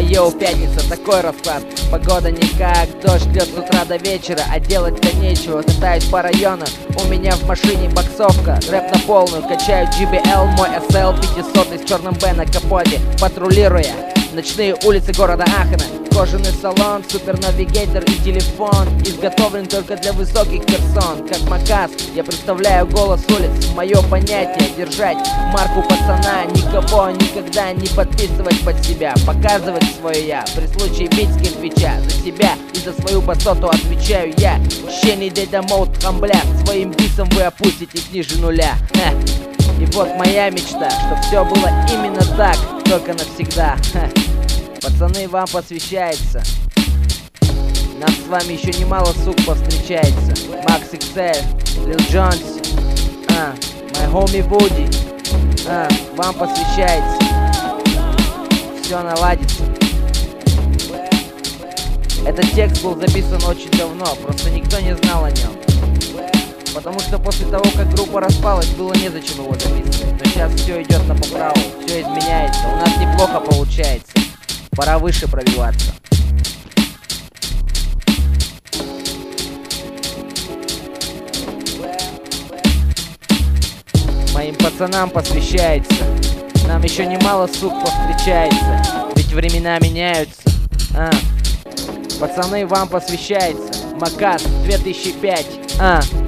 Йоу, пятница, такой расклад. Погода никак, дождь льет с утра до вечера, а делать-то нечего. Катаюсь по району, у меня в машине боксовка. Рэп на полную, качаю GBL, мой SL 500 с черным Б на капоте, патрулируя ночные улицы города Ахена. Кожаный салон, супернавигатор и телефон изготовлен только для высоких персон. Как Макас, я представляю голос улиц. Мое понятие — держать марку пацана, никого никогда не подписывать под себя, показывать свое я. При случае бить с кирпича за себя и за свою басоту отвечаю я. Щений Data Mode хамбля, своим бисом вы опуститесь ниже нуля. И вот моя мечта, чтоб все было именно так, только навсегда. Пацаны, вам посвящается. Нам с вами еще немало сук повстречается. Макс XL, Lil Джонси, my homie Вуди, вам посвящается. Все наладится. Этот текст был записан очень давно, просто никто не знал о нем. Потому что после того, как группа распалась, было незачем его записывать. Но сейчас все идет на поправку, все изменяется. У нас неплохо получается. Пора выше пробиваться. Моим пацанам посвящается. Нам еще немало сук повстречается. Ведь времена меняются. Пацаны, вам посвящается. Макас 2005.